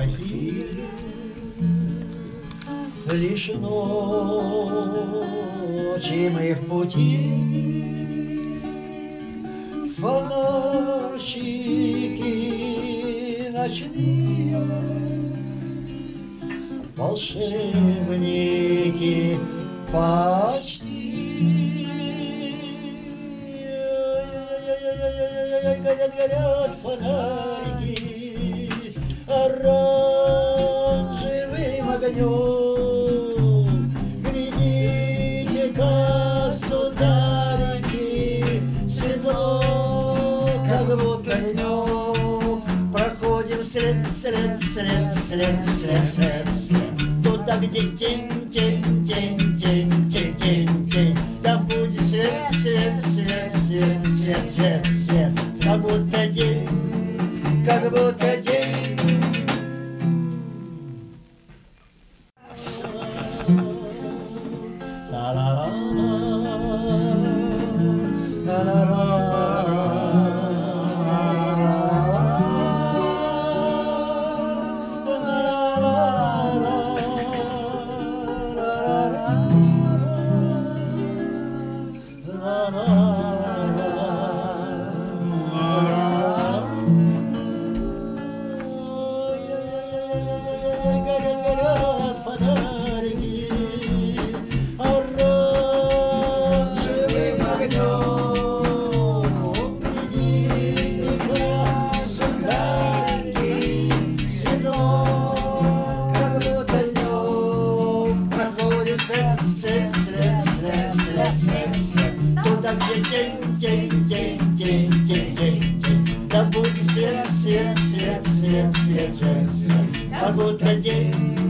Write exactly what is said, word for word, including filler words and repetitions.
плохие, лишь ночи мы в пути. Фонарщики ночные, волшебники почти. Горят, горят фонарики оранжевым огнем. Глядите-ка, сударики, светло, как будто днем. Проходим след, след, след, след, след, след, след. Туда, где тень, тень, тень, тень, тень, тень, тень. Там будет свет, свет, свет, свет, свет, свет, свет. Как будто день, как будто день. Туда, где день, день, день, день, день, день, день. Да будет свет, свет, свет, свет, свет, свет, свет. Как будто день.